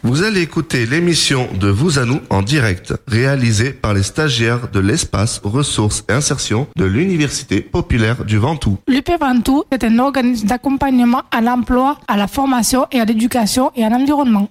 Vous allez écouter l'émission de Vous à nous en direct, réalisée par les stagiaires de l'espace ressources et insertion de l'Université populaire du Ventoux. L'UP Ventoux est un organisme d'accompagnement à l'emploi, à la formation et à l'éducation et à l'environnement.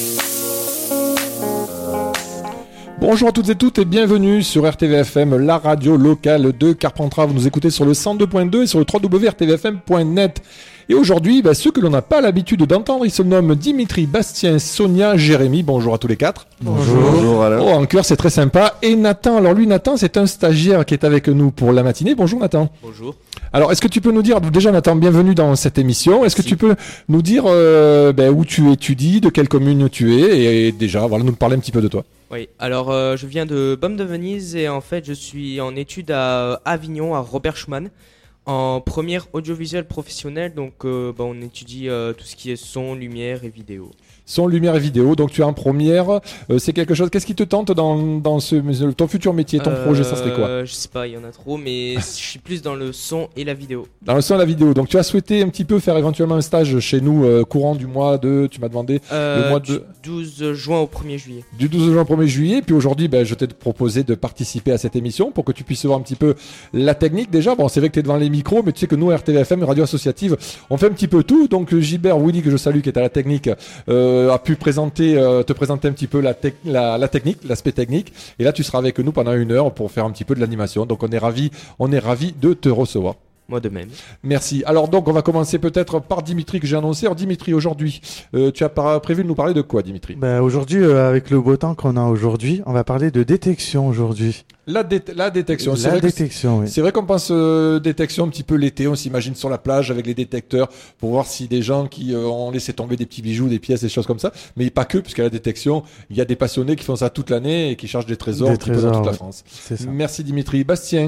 Bonjour à toutes et toutes et bienvenue sur RTVFM, la radio locale de Carpentras. Vous nous écoutez sur le 102.2 et sur le www.rtvfm.net. Et aujourd'hui, ceux que l'on n'a pas l'habitude d'entendre, ils se nomment Dimitri, Bastien, Sonia, Jérémy. Bonjour à tous les quatre. Bonjour. Bonjour Alain. Oh, en chœur, c'est très sympa. Et Nathan, alors lui, Nathan, c'est un stagiaire qui est avec nous pour la matinée. Bonjour Nathan. Bonjour. Alors, est-ce que tu peux nous dire, déjà Nathan, bienvenue dans cette émission. Est-ce que tu peux nous dire où tu étudies, de quelle commune tu es et déjà, voilà, nous parler un petit peu de toi. Oui, alors je viens de Baume de Venise et en fait je suis en études à Avignon, à Robert Schumann, en première audiovisuel professionnel, donc on étudie tout ce qui est son, lumière et vidéo. Son, lumière et vidéo, donc tu es en première, c'est quelque chose, qu'est-ce qui te tente dans ton futur métier, ton projet, ça serait quoi? Je sais pas, il y en a trop, mais je suis plus dans le son et la vidéo. Dans le son et la vidéo, donc tu as souhaité un petit peu faire éventuellement un stage chez nous courant du mois de, tu m'as demandé, le mois de... 12 juin au 1er juillet. Du 12 juin au 1er juillet, puis aujourd'hui je t'ai proposé de participer à cette émission pour que tu puisses voir un petit peu la technique déjà. Bon, c'est vrai que tu es devant les micros, mais tu sais que nous, RTVFM, Radio Associative, on fait un petit peu tout, donc Gilbert, Willy, que je salue, qui est à la technique, a pu te présenter un petit peu la technique, l'aspect technique, et là tu seras avec nous pendant 1 heure pour faire un petit peu de l'animation, donc on est ravis de te recevoir. Moi de même. Merci. Alors donc on va commencer peut-être par Dimitri que j'ai annoncé. Alors Dimitri, aujourd'hui, tu as prévu de nous parler de quoi, Dimitri? Aujourd'hui, avec le beau temps qu'on a aujourd'hui, on va parler de détection aujourd'hui. La détection. Oui. C'est vrai qu'on pense détection un petit peu l'été, on s'imagine sur la plage avec les détecteurs pour voir si des gens qui ont laissé tomber des petits bijoux, des pièces, des choses comme ça. Mais pas que, puisqu'à la détection, il y a des passionnés qui font ça toute l'année et qui cherchent des trésors dans toute la France. C'est ça. Merci Dimitri. Bastien.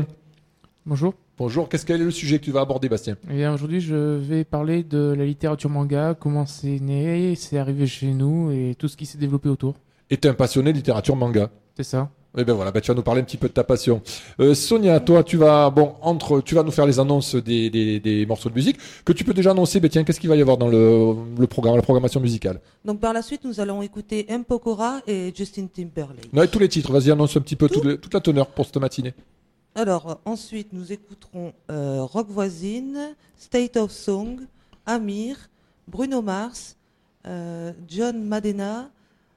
Bonjour, quel est le sujet que tu vas aborder, Bastien? Eh bien, aujourd'hui, je vais parler de la littérature manga, comment c'est né, c'est arrivé chez nous et tout ce qui s'est développé autour. Et tu es un passionné de littérature manga. C'est ça. Et ben voilà, tu vas nous parler un petit peu de ta passion. Sonia, toi, tu vas nous faire les annonces des morceaux de musique que tu peux déjà annoncer. Qu'est-ce qu'il va y avoir dans le programme, la programmation musicale? Donc par la suite, nous allons écouter M. Pokora et Justin Timberlake. Non, et tous les titres. Vas-y, annonce un petit peu toute la teneur pour cette matinée. Alors, ensuite, nous écouterons Rock Voisine, State of Song, Amir, Bruno Mars, John Madena,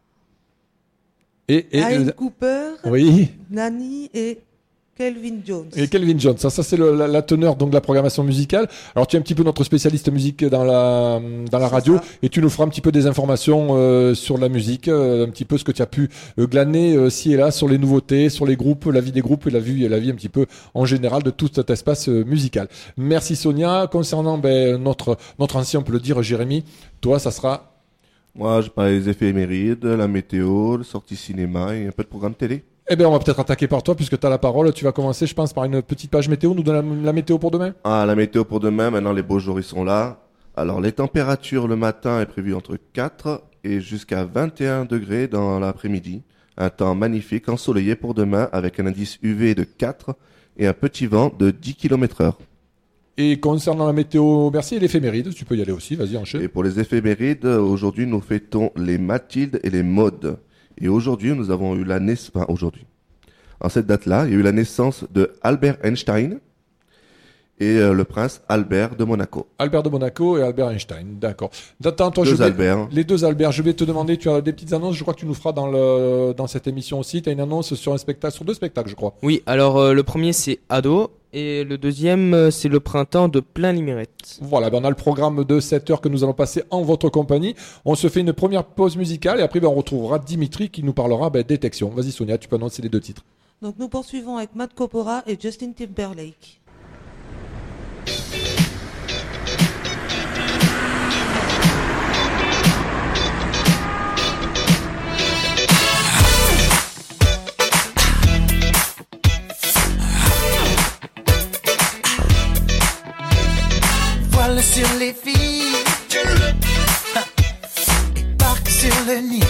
Ian Cooper, oui. Nani et Kelvin Jones. Et Kelvin Jones, ça c'est la teneur donc de la programmation musicale. Alors tu es un petit peu notre spécialiste musique dans la radio et tu nous feras un petit peu des informations sur la musique, un petit peu ce que tu as pu glaner ci et là sur les nouveautés, sur les groupes, la vie des groupes et la vie un petit peu en général de tout cet espace musical. Merci Sonia. Concernant notre ancien, on peut le dire, Jérémy, toi ça sera... Moi je parle des éphémérides, la météo, le sortie cinéma et un peu de programme télé. Eh bien, on va peut-être attaquer par toi, puisque tu as la parole. Tu vas commencer, je pense, par une petite page météo. Nous donne la météo pour demain. La météo pour demain, maintenant les beaux jours, ils sont là. Alors, les températures, le matin est prévu entre 4 et jusqu'à 21 degrés dans l'après-midi. Un temps magnifique, ensoleillé pour demain, avec un indice UV de 4 et un petit vent de 10 km/h. Et concernant la météo, merci, et l'éphéméride, tu peux y aller aussi, vas-y, enchaîne. Et pour les éphémérides, aujourd'hui, nous fêtons les Mathilde et les Maude. Et aujourd'hui, nous avons eu en cette date-là, il y a eu la naissance de Albert Einstein et le prince Albert de Monaco. Albert de Monaco et Albert Einstein, d'accord. Attends, toi, les deux Albert, je vais te demander, tu as des petites annonces, je crois que tu nous feras dans cette émission aussi. Tu as une annonce sur sur 2 spectacles, je crois. Oui, alors le premier c'est Ado et le deuxième c'est le printemps de Plein Limerette. Voilà, on a le programme de 7 heures que nous allons passer en votre compagnie. On se fait une première pause musicale et après on retrouvera Dimitri qui nous parlera détection. Vas-y Sonia, tu peux annoncer les 2 titres. Donc nous poursuivons avec Matt Coppola et Justin Timberlake. Voile sur les filles et barque sur le Nil.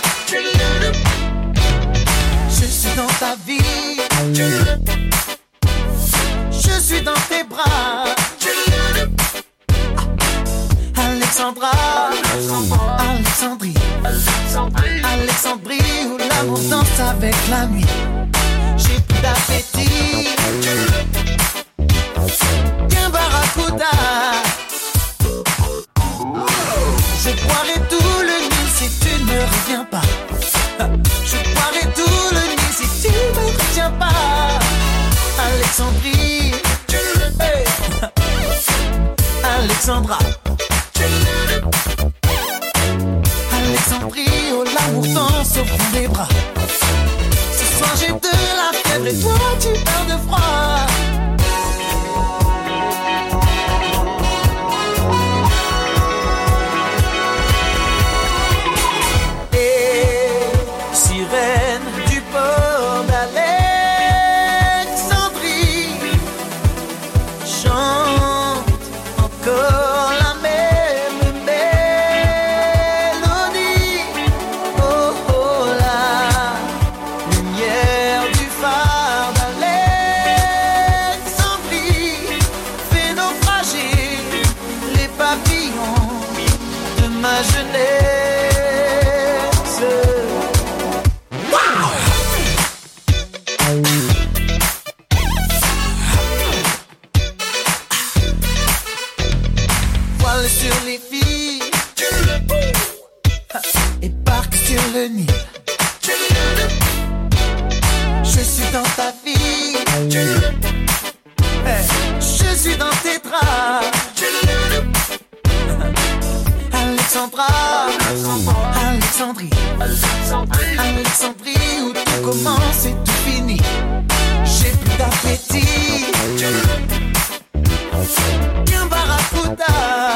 Je suis dans ta vie, je suis dans tes bras. Alexandra, Alexandrie, Alexandrie où l'amour danse avec la nuit. J'ai plus d'appétit qu'un barracuda. Je boirai tout le Nil si tu ne reviens pas. Je boirai tout le Nil si tu ne retiens pas. Alexandrie, hey. Alexandra, Alexandrie où l'amour danse au fond des bras. Ce soir j'ai de la fièvre et toi tu perds de froid. Alexandrie où tout commence et tout finit. J'ai plus d'appétit qu'un barracuda.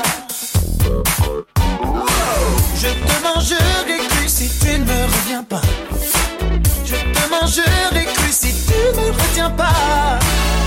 Je te mangerai cru si tu ne me reviens pas. Je te mangerai cru si tu ne me retiens pas.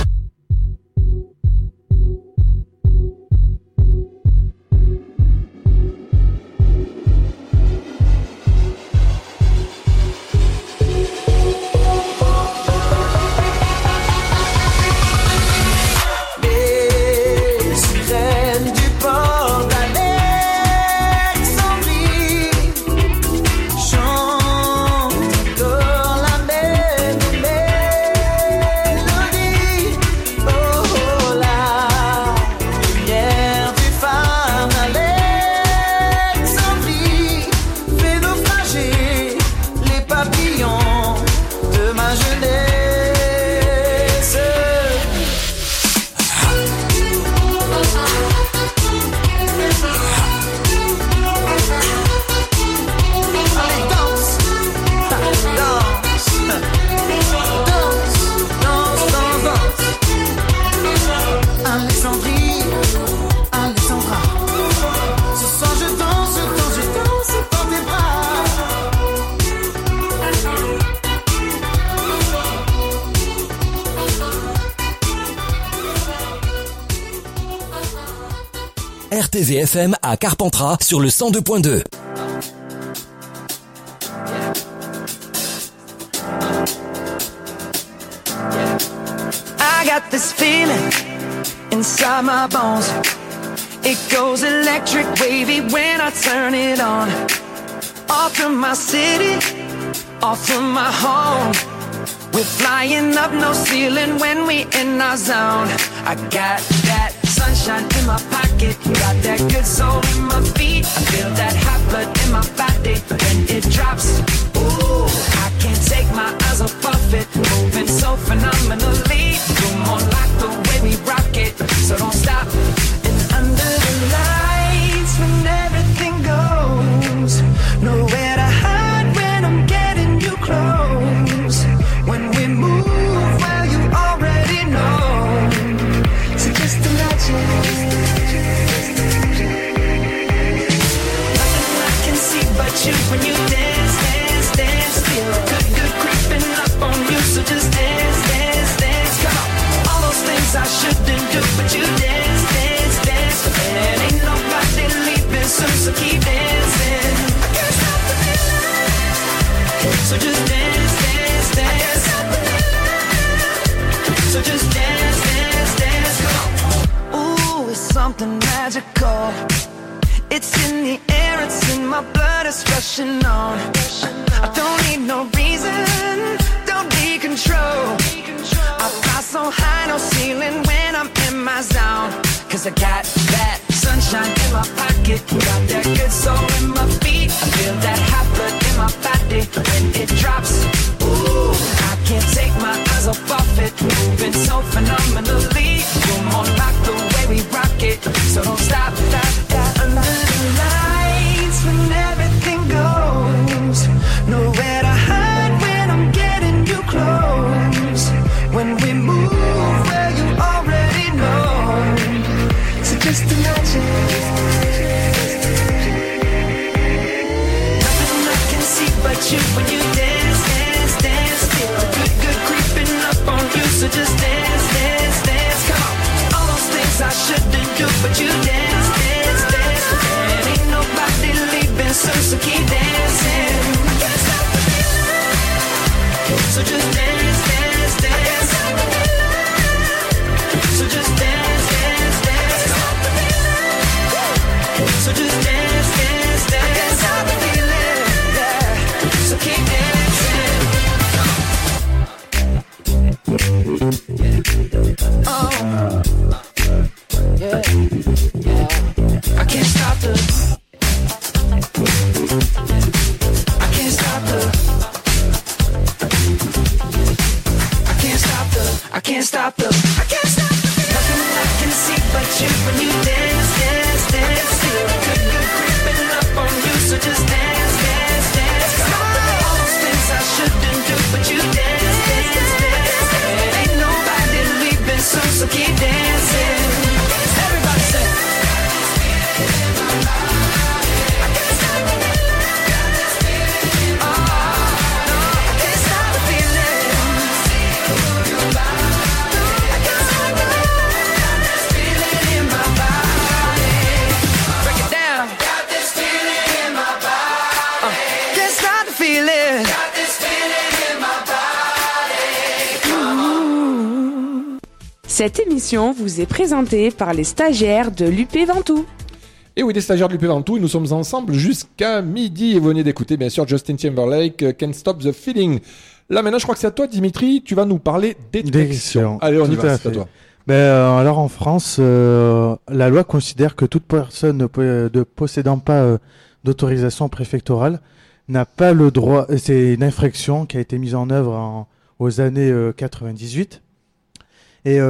RTVFM à Carpentras sur le 102.2. I got this feeling inside my bones. It goes electric wavy when I turn it on. Off from my city, off from my home. We're flying up no ceiling when we in our zone. I got that sunshine in my pocket, got that good soul in my feet. I feel that hot blood in my body when it drops. Ooh, I can't take my eyes off it, moving so phenomenally. You're more like the way we rock it, so don't stop. And under the lights when everything goes, nowhere to hide when I'm getting you close. When we move, well you already know. So just imagine. Nothing I can see but you when you dance, dance, dance. Feel good, good creeping up on you. So just dance, dance, dance. Come on. All those things I shouldn't do, but you dance, dance, dance. And ain't nobody leaving soon, so keep dancing. I can't stop the feeling. So just dance, dance, dance. So just dance, dance, dance. Come on. Ooh, it's something magical. It's rushing on. I don't need no reason, don't need control. I fly so high, no ceiling when I'm in my zone. Cause I got that sunshine in my pocket, got that good soul in my feet. I feel that hot blood in my body when it drops. Ooh, I can't take my eyes off of it, moving so phenomenally. You're more like the way we rock it, so don't stop, stop, stop. Under the lights when everything goes, nowhere to hide when I'm getting you close. When we move where you already know, so just imagine. Nothing I can see but you when you dance, dance, dance. Feel the good, good creeping up on you, so just dance, dance, dance. Come on, all those things I shouldn't do, but you dance, dance, dance. And ain't nobody leaving soon, so keep dancing. I can't stop the feeling, so just dance, dance, dance. So just dance, dance, dance. So just dance, dance, dance. I can't stop the feeling, yeah. So keep dancing. Oh, yeah, yeah. I can't stop the. I can't stop the. I can't stop the. I can't stop the. I can't stop the. Nothing I can see but you when you dance, dance, dance. Feel good, good creeping up on you, so just dance, dance, dance. All those things I shouldn't do, but you dance, dance, dance. And ain't nobody leaving soon, so keep dancing. Everybody say. I can't stop the feeling. Oh, no, I can't stop the feeling. I can't stop the feeling in my body. Break it down. Got this feeling in my body. Can't stop the feeling. Got this feeling in my body. Cette émission vous est présentée par les stagiaires de l'UP Ventoux. Et oui, des stagiaires de l'UP Ventoux, et nous sommes ensemble jusqu'à midi. Et vous venez d'écouter, bien sûr, Justin Timberlake, Can't Stop the Feeling. Là, maintenant, je crois que c'est à toi, Dimitri. Tu vas nous parler détection. Allez, on y va, c'est à toi. Alors, en France, la loi considère que toute personne ne possédant pas d'autorisation préfectorale n'a pas le droit. C'est une infraction qui a été mise en œuvre aux années 98. Et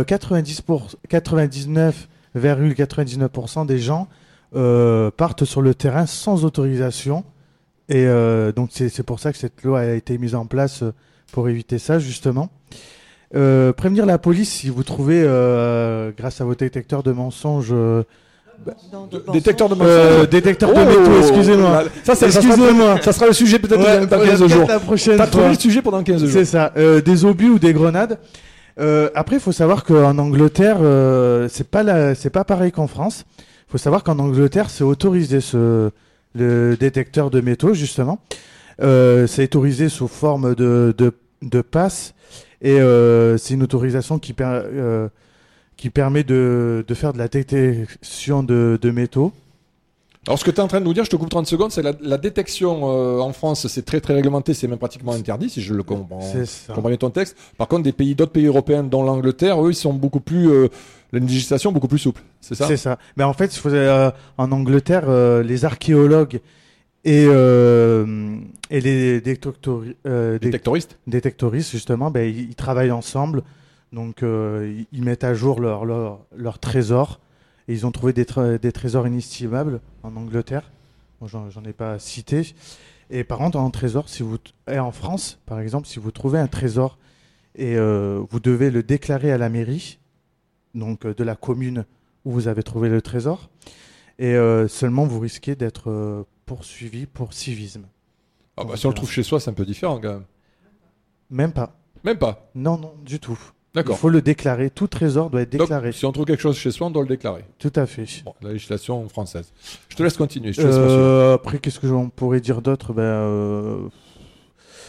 99,99% des gens partent sur le terrain sans autorisation. Et donc c'est pour ça que cette loi a été mise en place pour éviter ça, justement. Prévenir la police si vous trouvez, grâce à vos détecteurs de mensonges... Détecteur de mensonges. Détecteur de métaux, excusez-moi. Ça sera le sujet peut-être dans 15 jours. La prochaine T'as fois. trouvé le sujet pendant 15 jours. C'est ça. Des obus ou des grenades. Après, il faut savoir qu'en Angleterre, c'est pas pareil qu'en France. Il faut savoir qu'en Angleterre, c'est autorisé le détecteur de métaux, justement. C'est autorisé sous forme de passe. Et c'est une autorisation qui permet de faire de la détection de métaux. Alors, ce que tu es en train de nous dire, je te coupe 30 secondes, c'est la détection en France, c'est très très réglementé, c'est même pratiquement interdit, si je le comprends bien ton texte. Par contre, d'autres pays européens, dont l'Angleterre, eux, ils sont beaucoup plus, une législation beaucoup plus souple, c'est ça ? C'est ça. Mais en fait, en Angleterre, les archéologues et les détectoristes, justement, ils travaillent ensemble. Donc, ils mettent à jour leur trésor. Et ils ont trouvé des trésors inestimables en Angleterre. Bon, j'en ai pas cité. Et par contre, en France, par exemple, si vous trouvez un trésor et vous devez le déclarer à la mairie, donc de la commune où vous avez trouvé le trésor, et seulement vous risquez d'être poursuivi pour civisme. Ah bah, si on le trouve chez soi, c'est un peu différent quand même. Même pas. Même pas. Non, du tout. D'accord. Il faut le déclarer. Tout trésor doit être déclaré. Donc, si on trouve quelque chose chez soi, on doit le déclarer. Tout à fait. Bon, la législation française. Je te laisse continuer. Après, qu'est-ce que j'en pourrais dire d'autre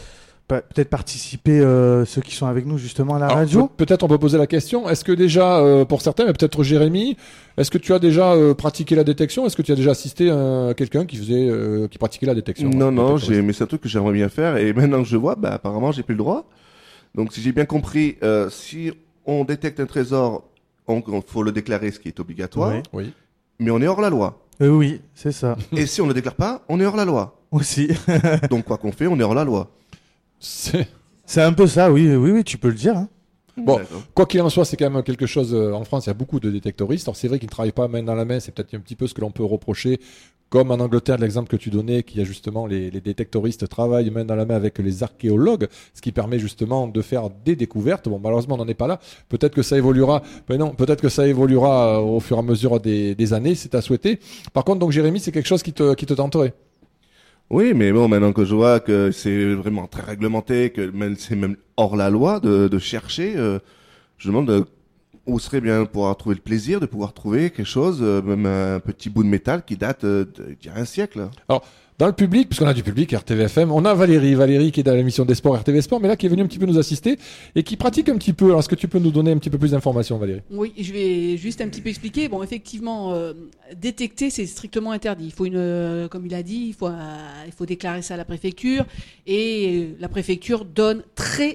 peut-être participer ceux qui sont avec nous justement à la Alors, radio. Peut-être on peut poser la question. Est-ce que déjà, pour certains, mais peut-être Jérémy, est-ce que tu as déjà pratiqué la détection? Est-ce que tu as déjà assisté à quelqu'un qui pratiquait la détection? Non, mais c'est un truc que j'aimerais bien faire. Et maintenant que je vois, apparemment, j'ai plus le droit. Donc, si j'ai bien compris, si on détecte un trésor, faut le déclarer, ce qui est obligatoire. Oui. Mais on est hors la loi. Oui, c'est ça. Et si on ne le déclare pas, on est hors la loi. Aussi. Donc, quoi qu'on fait, on est hors la loi. C'est un peu ça, oui, tu peux le dire. Hein. Bon, quoi qu'il en soit, c'est quand même quelque chose. En France, il y a beaucoup de détectoristes. Alors, c'est vrai qu'ils ne travaillent pas main dans la main. C'est peut-être un petit peu ce que l'on peut reprocher. Comme en Angleterre, l'exemple que tu donnais, qu'il y a justement les détectoristes travaillent main dans la main avec les archéologues, ce qui permet justement de faire des découvertes. Bon, malheureusement, on n'en est pas là. Peut-être que ça évoluera. Mais non, peut-être que ça évoluera au fur et à mesure des années. C'est à souhaiter. Par contre, donc Jérémy, c'est quelque chose qui te tenterait. Oui, mais bon, maintenant que je vois que c'est vraiment très réglementé, que c'est même hors la loi de chercher, je me demande où serait bien pouvoir trouver le plaisir de pouvoir trouver quelque chose, même un petit bout de métal qui date d'il y a un siècle. Alors, dans le public, puisqu'on a du public, RTVFM, on a Valérie qui est dans l'émission des sports RTV Sport, mais là qui est venue un petit peu nous assister et qui pratique un petit peu. Alors, est-ce que tu peux nous donner un petit peu plus d'informations, Valérie? Oui, je vais juste un petit peu expliquer. Bon, effectivement, détecter, c'est strictement interdit. Il faut comme il a dit, il faut déclarer ça à la préfecture et la préfecture donne très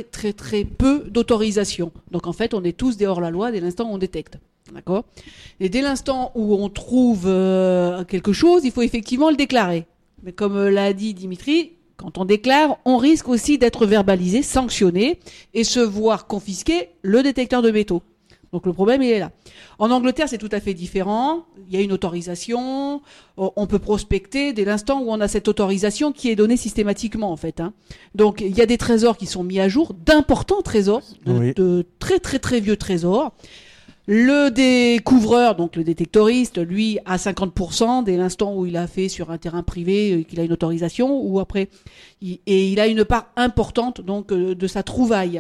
peu d'autorisation. Donc en fait, on est tous des hors-la-loi dès l'instant où on détecte. D'accord? Et dès l'instant où on trouve quelque chose, il faut effectivement le déclarer. Mais comme l'a dit Dimitri, quand on déclare, on risque aussi d'être verbalisé, sanctionné et se voir confisquer le détecteur de métaux. Donc le problème, il est là. En Angleterre, c'est tout à fait différent. Il y a une autorisation. On peut prospecter dès l'instant où on a cette autorisation qui est donnée systématiquement, en fait. Hein. Donc il y a des trésors qui sont mis à jour, d'importants trésors, de très vieux trésors. Le découvreur, donc le détectoriste, lui, a 50% dès l'instant où il a fait sur un terrain privé, qu'il a une autorisation, ou après, et il a une part importante donc de sa trouvaille.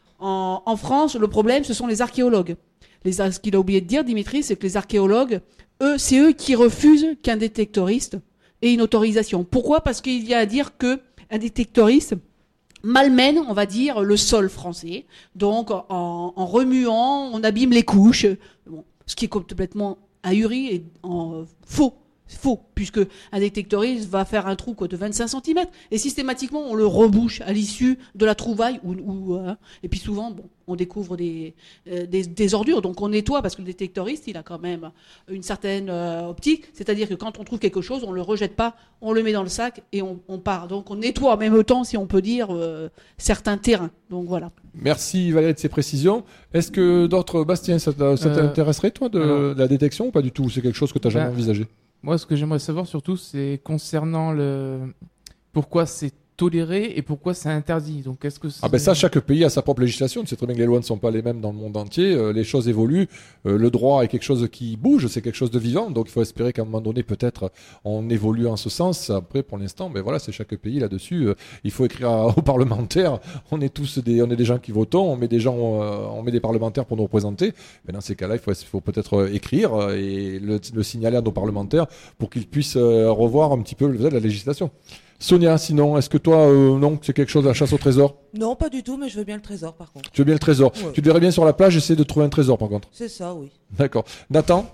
En France, le problème, ce sont les archéologues. Ce qu'il a oublié de dire, Dimitri, c'est que les archéologues, c'est eux qui refusent qu'un détectoriste ait une autorisation. Pourquoi ? Parce qu'il y a à dire que un détectoriste malmène, on va dire, le sol français. Donc, en remuant, on abîme les couches. Bon, ce qui est complètement ahuri et faux. Faux, puisque un détectoriste va faire un trou de 25 cm et systématiquement on le rebouche à l'issue de la trouvaille et puis souvent on découvre des ordures, donc on nettoie parce que le détectoriste il a quand même une certaine optique, c'est-à-dire que quand on trouve quelque chose on le rejette pas, on le met dans le sac et on part, donc on nettoie en même temps si on peut dire certains terrains, donc voilà. Merci Valérie de ces précisions. Est-ce que d'autres, Bastien, ça t'intéresserait toi de la détection ou pas du tout, c'est quelque chose que tu n'as jamais envisagé? Moi, ce que j'aimerais savoir surtout, c'est concernant pourquoi c'est toléré et pourquoi c'est interdit. Donc, est-ce que ça, chaque pays a sa propre législation. Tu sais très bien que les lois ne sont pas les mêmes dans le monde entier. Les choses évoluent. Le droit est quelque chose qui bouge, c'est quelque chose de vivant. Donc, il faut espérer qu'à un moment donné, peut-être, on évolue en ce sens. Après, pour l'instant, voilà, c'est chaque pays là-dessus. Il faut écrire aux parlementaires. On est tous on est des gens qui votons. On met des parlementaires pour nous représenter. Mais dans ces cas-là, il faut peut-être écrire et le signaler à nos parlementaires pour qu'ils puissent revoir un petit peu la législation. Sonia, sinon, est-ce que toi, non, c'est quelque chose de la chasse au trésor? Non, pas du tout, mais je veux bien le trésor par contre. Tu veux bien le trésor? Ouais. Tu te verrais bien sur la plage essayer de trouver un trésor par contre? C'est ça, oui. D'accord. Nathan?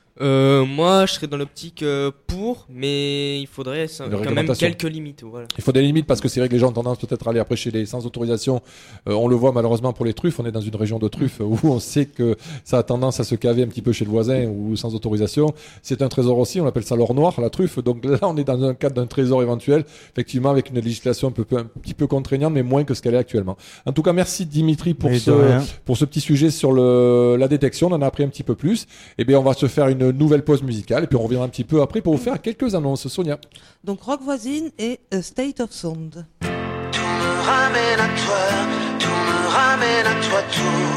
Moi, je serais dans l'optique mais il faudrait quand même quelques limites. Voilà. Il faut des limites parce que c'est vrai que les gens ont tendance peut-être à aller après chez les sans autorisation. On le voit malheureusement pour les truffes. On est dans une région de truffes où on sait que ça a tendance à se caver un petit peu chez le voisin ou sans autorisation. C'est un trésor aussi. On appelle ça l'or noir, la truffe. Donc là, on est dans un cadre d'un trésor éventuel. Effectivement, avec une législation un petit peu contraignante, mais moins que ce qu'elle est actuellement. En tout cas, merci Dimitri pour ce petit sujet sur la détection. On en a appris un petit peu plus. Et bien, on va se faire une nouvelle pause musicale et puis on reviendra un petit peu après pour vous faire quelques annonces. Sonia. Donc Rock Voisine et A State of Sound. Tout me ramène à toi, tout me ramène à toi,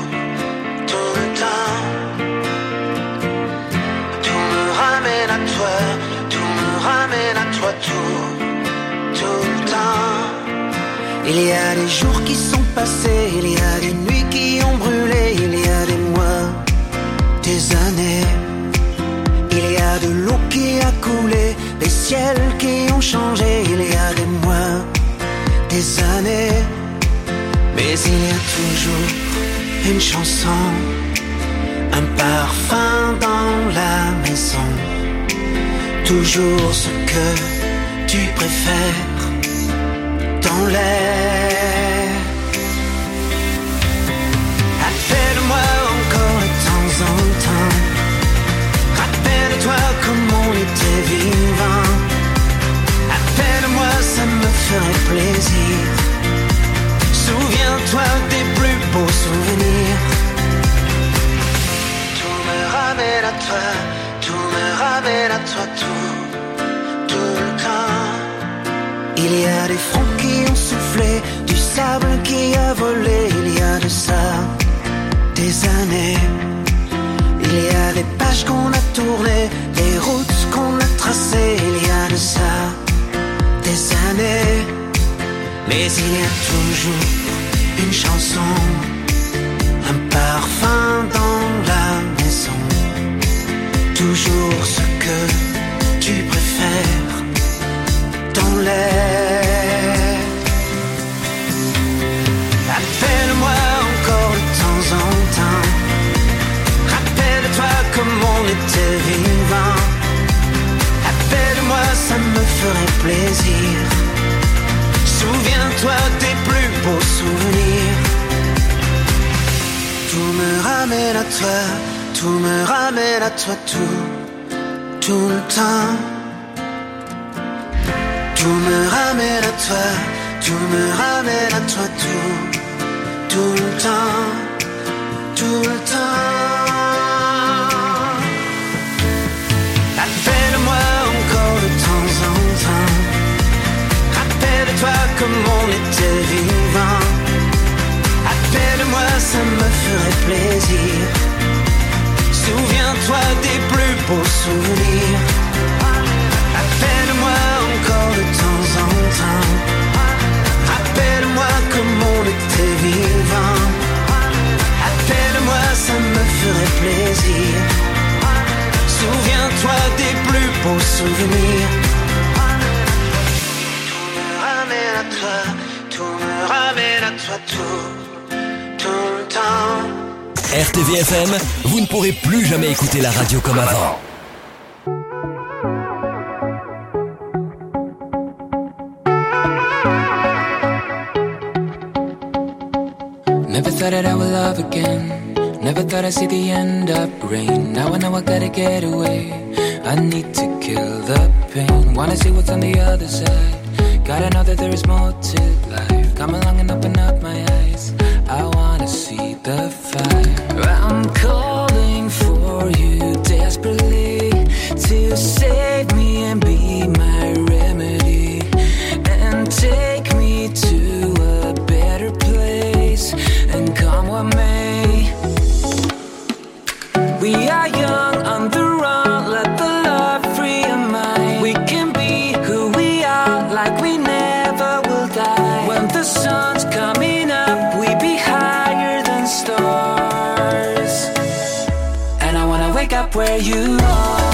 tout le temps. Tout me ramène à toi, tout me ramène à toi, tout le temps. Il y a des jours qui sont passés, il y a des nuits qui ont brûlé, il y a des mois, des années. Il y a de l'eau qui a coulé, des ciels qui ont changé. Il y a des mois, des années. Mais il y a toujours une chanson, un parfum dans la maison. Toujours ce que tu préfères dans l'air. Appelle-moi encore de temps en temps. Rappelle-toi comme on était vivant. Appelle-moi, ça me ferait plaisir. Souviens-toi des plus beaux souvenirs. Tout me ramène à toi, tout me ramène à toi, tout le temps. Il y a des fronts qui ont soufflé, du sable qui a volé. Il y a de ça des années. Il y a des pages qu'on a tournées, des routes qu'on a tracées. Il y a de ça des années. Mais il y a toujours une chanson, un parfum dans la maison. Toujours ce que tu préfères dans l'air. Appelle-moi encore de temps en temps. Rappelle-toi comme on était vivant. Appelle-moi, ça me ferait plaisir. Souviens-toi des plus beaux souvenirs. Tout me ramène à toi, tout me ramène à toi, tout le temps. Tout me ramène à toi, tout me ramène à toi, tout le temps, tout le temps. Appelle-moi encore de temps en temps. Rappelle-toi comme on était vivant. Appelle-moi, ça me ferait plaisir. Souviens-toi des plus beaux souvenirs. Appelle-moi encore de temps en temps. Rappelle-moi comme on était vivant. Appelle-moi, ça me ferait plaisir. Souviens-toi des plus beaux souvenirs. Tout me ramène à toi, tout me ramène à toi, tout le temps. RTVFM, vous ne pourrez plus jamais écouter la radio comme avant. Never thought that I would love again. Never thought I'd see the end of rain. Now I know I gotta get away. I need to kill the pain. Wanna see what's on the other side. Gotta know that there is more to life. Come along and open up my eyes. I wanna see the fire. I'm calling for you desperately to save me and be my remedy and take me to a better place and come what may. We are young on the run, let the love free our mind. We can be who we are like we never will die. When the sun's coming up, we be higher than stars. And I wanna wake up where you are.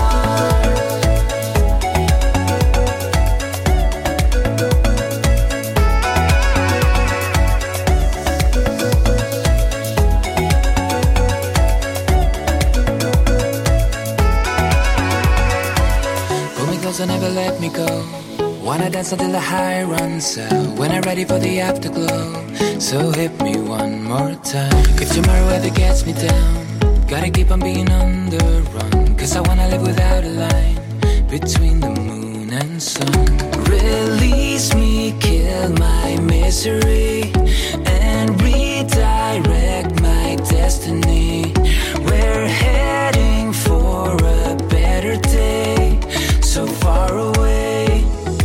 So never let me go. Wanna dance until the high runs out. When I'm ready for the afterglow. So hit me one more time. If tomorrow ever gets me down, gotta keep on being on the run. Cause I wanna live without a line between the moon and sun. Release me, kill my misery and redirect my destiny. We're heading for a better day, so far away.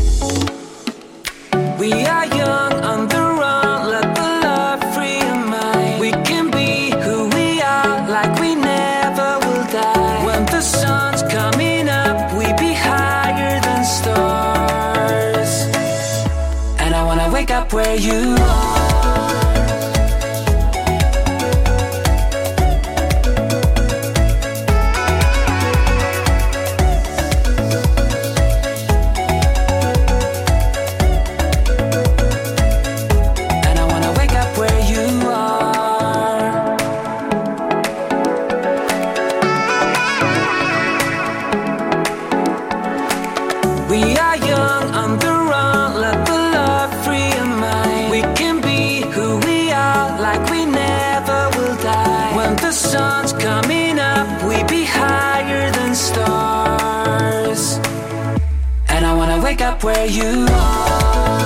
We are young on the run, let the love free our mind. We can be who we are like we never will die. When the sun's coming up, we be higher than stars. And I wanna wake up where you are. And I wanna wake up where you wake up where you are.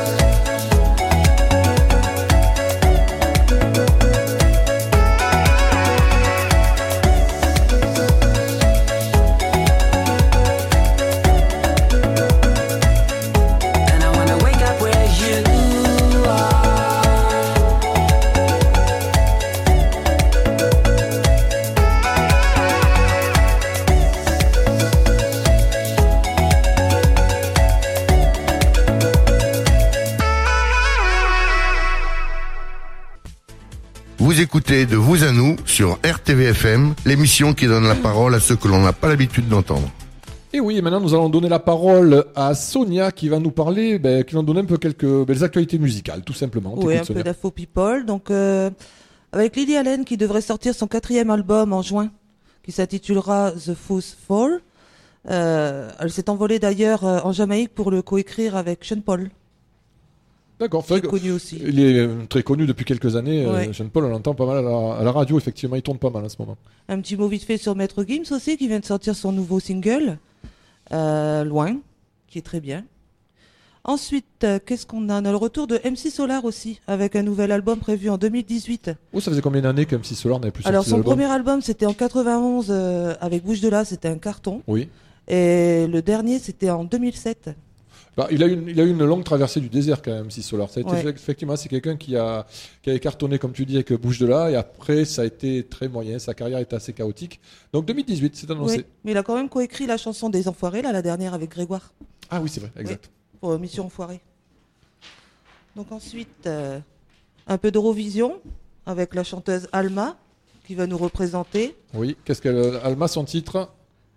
Vous écoutez De Vous à Nous sur RTVFM, l'émission qui donne la parole à ceux que l'on n'a pas l'habitude d'entendre. Et oui, maintenant nous allons donner la parole à Sonia qui va nous parler, qui va nous donner un peu quelques belles actualités musicales, tout simplement. Oui, un peu d'info people. Donc, avec Lily Allen qui devrait sortir son 4e album en juin, qui s'intitulera The Fool's Fall. Elle s'est envolée d'ailleurs en Jamaïque pour le coécrire avec Sean Paul. D'accord, il est connu aussi. Il est très connu depuis quelques années. Ouais. Sean Paul, on l'entend pas mal à la radio, effectivement, il tourne pas mal en ce moment. Un petit mot vite fait sur Maître Gims aussi, qui vient de sortir son nouveau single, Loin, qui est très bien. Ensuite, qu'est-ce qu'on a ? On a le retour de MC Solar aussi, avec un nouvel album prévu en 2018. Oh, ça faisait combien d'années que MC Solar n'avait plus sorti Alors, son d'album ? premier album, c'était en 91, avec Bouche de là, c'était un carton. Oui. Et le dernier, c'était en 2007. Bah, il a eu une longue traversée du désert quand même, MC Solar. Ça a été Ouais. effectivement, c'est quelqu'un qui a cartonné, comme tu dis, avec Bouche de là, et après, ça a été très moyen. Sa carrière était assez chaotique. Donc 2018, c'est annoncé. Oui, mais il a quand même coécrit la chanson des Enfoirés, là, la dernière avec Grégoire. Ah oui, c'est vrai, exact. Oui, pour Mission Enfoirée. Donc ensuite, un peu d'Eurovision, avec la chanteuse Alma, qui va nous représenter. Oui, Alma, son titre.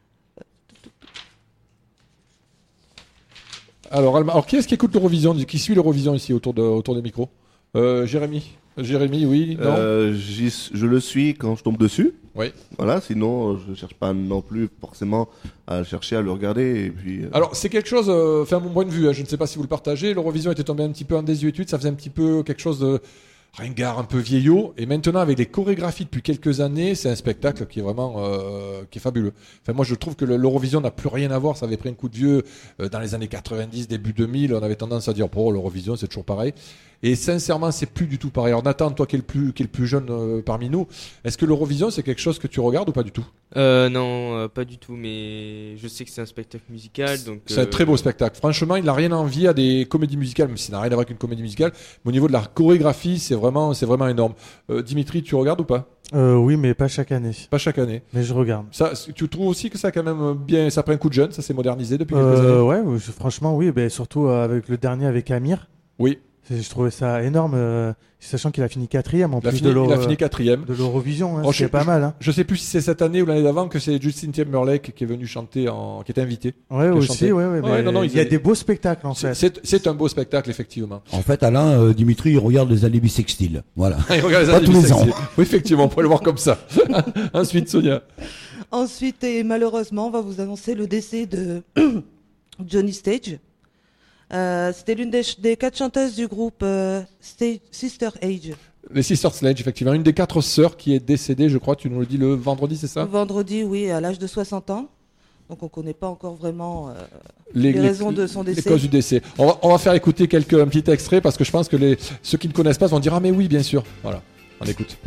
Alors, qui est-ce qui écoute l'Eurovision, qui suit l'Eurovision ici autour des micros ? Jérémy, oui, non Je le suis quand je tombe dessus. Oui. Voilà, sinon je cherche pas non plus forcément à chercher à le regarder. Et puis, Alors c'est quelque chose, à mon point de vue, je ne sais pas si vous le partagez, l'Eurovision était tombé un petit peu en désuétude, ça faisait un petit peu quelque chose de ringard, un peu vieillot, et maintenant avec les chorégraphies depuis quelques années, c'est un spectacle qui est vraiment qui est fabuleux. Enfin, moi je trouve que l'Eurovision n'a plus rien à voir, ça avait pris un coup de vieux dans les années 90, début 2000, on avait tendance à dire l'Eurovision c'est toujours pareil. Et sincèrement, c'est plus du tout pareil. Alors Nathan, toi qui es le plus jeune parmi nous, est-ce que l'Eurovision c'est quelque chose que tu regardes ou pas du tout ? Non, pas du tout, mais je sais que c'est un spectacle musical. Donc, c'est un très beau spectacle. Franchement, il n'a rien à envier à des comédies musicales, même s'il n'a rien à voir avec une comédie musicale. Mais au niveau de la chorégraphie, c'est vraiment énorme. Dimitri, tu regardes ou pas ? Oui, mais pas chaque année. Pas chaque année. Mais je regarde. Ça, tu trouves aussi que ça a quand même bien, ça prend un coup de jeune, ça s'est modernisé depuis quelques années. Ouais, franchement, oui. Surtout avec le dernier avec Amir. Oui. Je trouvais ça énorme, sachant qu'il a fini 4e en plus il a fini 4e. de l'Eurovision. Hein, c'est pas mal. Hein. Je sais plus si c'est cette année ou l'année d'avant que c'est Justin Timberlake qui est venu chanter, qui était invité. Ouais, aussi, ouais. Non, il y a des beaux spectacles en fait. C'est un beau spectacle, effectivement. En fait, Alain, Dimitri, il regarde les alibis sextiles. Voilà. Il regarde les alibis sextiles. Oui, effectivement, on pourrait le voir comme ça. Ensuite, Sonia. Ensuite, et malheureusement, on va vous annoncer le décès de Johnny Stage. C'était l'une des 4 chanteuses du groupe Sister Age. Les Sister Sledge, effectivement. Une des 4 sœurs qui est décédée, je crois, tu nous le dis le vendredi, c'est ça ? Vendredi, oui, à l'âge de 60 ans. Donc on ne connaît pas encore vraiment les raisons de son décès. Les causes du décès. On va faire écouter un petit extrait parce que je pense que ceux qui ne connaissent pas vont dire « Ah mais oui, bien sûr ». Voilà, on écoute.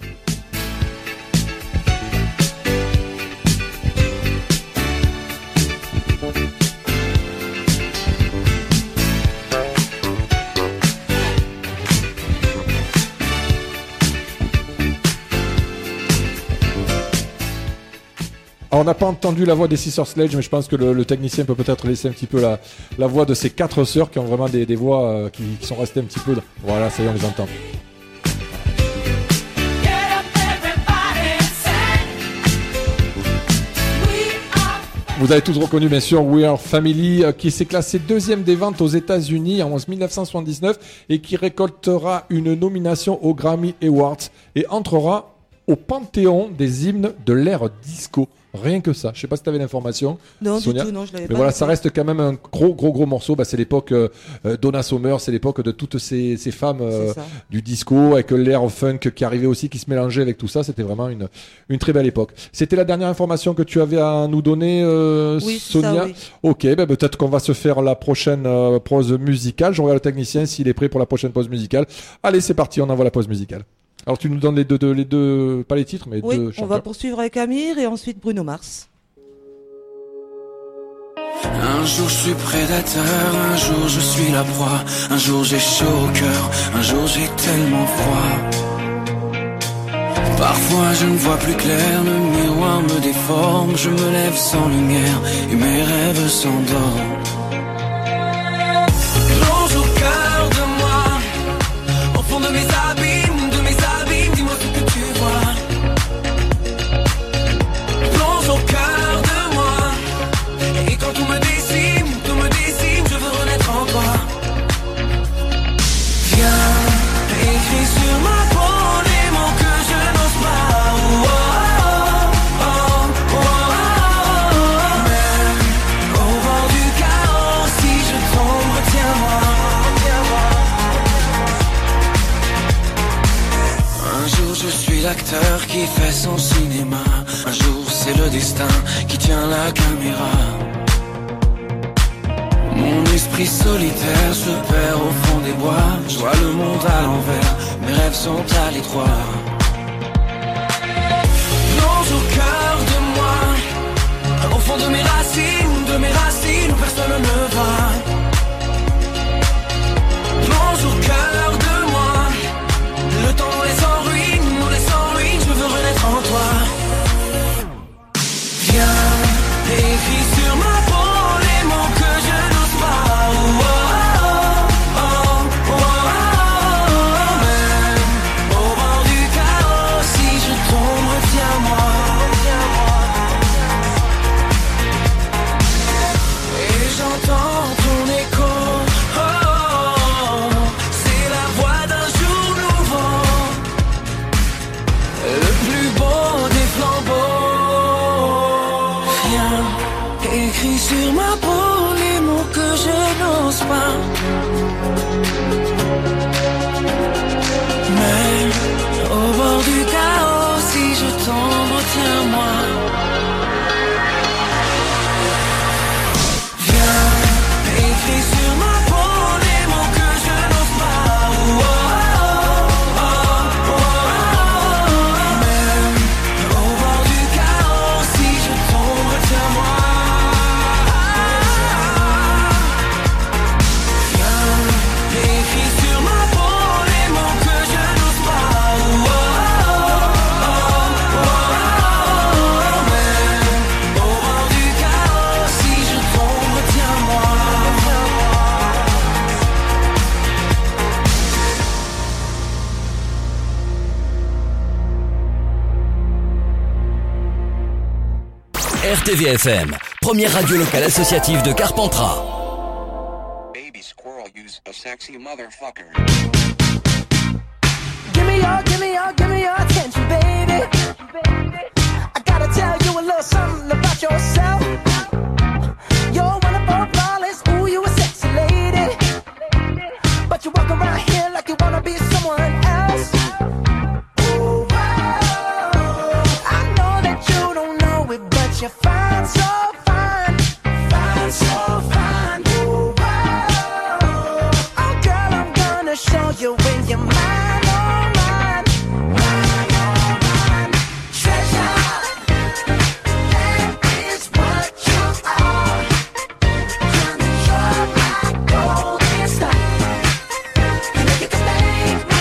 Alors, on n'a pas entendu la voix des Sister Sledge, mais je pense que le technicien peut peut-être laisser un petit peu la voix de ces 4 sœurs qui ont vraiment des voix qui sont restées un petit peu. Voilà, ça y est, on les entend. Vous avez tous reconnu bien sûr We Are Family qui s'est classé 2e des ventes aux États-Unis en 1979 et qui récoltera une nomination aux Grammy Awards et entrera au panthéon des hymnes de l'ère disco. Rien que ça. Je sais pas si tu avais l'information. Non, Sonia. du tout, non, je l'avais Mais pas. voilà, ça reste quand même un gros morceau. C'est l'époque Donna Summer, c'est l'époque de toutes ces femmes du disco, avec l'air funk qui arrivait aussi, qui se mélangeait avec tout ça. C'était vraiment une très belle époque. C'était la dernière information que tu avais à nous donner, oui, Sonia. ça, oui. Ok, peut-être qu'on va se faire la prochaine pause musicale. Je regarde le technicien s'il est prêt pour la prochaine pause musicale. Allez, c'est parti, on envoie la pause musicale. Alors tu nous donnes les deux, pas les titres, mais oui, deux on chanteurs. va poursuivre avec Amir et ensuite Bruno Mars. Un jour je suis prédateur, un jour je suis la proie, un jour j'ai chaud au cœur, un jour j'ai tellement froid. Parfois je ne vois plus clair, le miroir me déforme, je me lève sans lumière et mes rêves s'endorment. Plonge au cœur de moi, au fond de mes abîmes, dis-moi ce que tu vois. Plonge au cœur de moi, et quand tout me décime, je veux renaître en toi. Viens, écris sur ma peau les mots que je n'ose pas. Oh, oh, oh, oh. Même au bord du chaos, si je tombe, retiens-moi. Un jour je suis l'acteur qui fait son cinéma, un jour c'est le destin qui tient la caméra. Mon esprit solitaire se perd au fond des bois, je vois le monde à l'envers, mes rêves sont à l'étroit. Plonge au cœur de moi, au fond de mes racines où personne ne va. Plonge au cœur de moi, le temps nous laisse en ruine, je veux renaître en toi. Viens, écris sur ma peau les mots que je n'ose pas. Oh, oh, oh, oh, oh. Même au bord du chaos, si je tombe, retiens-moi. Et j'entends ton écho. Oh, oh, c'est la voix d'un jour nouveau, le plus beau des flambeaux. Viens, écris sur ma peau les mots que je n'ose pas. Même au bord du chaos, si je tombe, retiens-moi. Viens, écris sur ma peau les mots que je n'ose pas. Oh, oh, oh, oh. Même au bord du chaos, si je tombe, retiens-moi. Viens, écris sur ma peau les mots que je n'ose pas. Oh, oh, oh, oh. Même au bord du chaos, si je tombe, retiens-moi. RTVFM, première radio locale associative de Carpentras. Baby squirrel, use a sexy motherfucker. Give me your attention, baby. I gotta tell you a little something about yourself. You're one of our flawless, ooh, you a sexy lady. But you walk around here like you wanna be someone else. Ooh, wow. I know that you don't know it, but you're fine, so fine. Fine, so fine. Ooh, wow. Oh, girl, I'm gonna show you when you're mine, oh, mine. Mine, oh, mine. Treasure, that is what you are. Honey, you're my golden star. You know you can make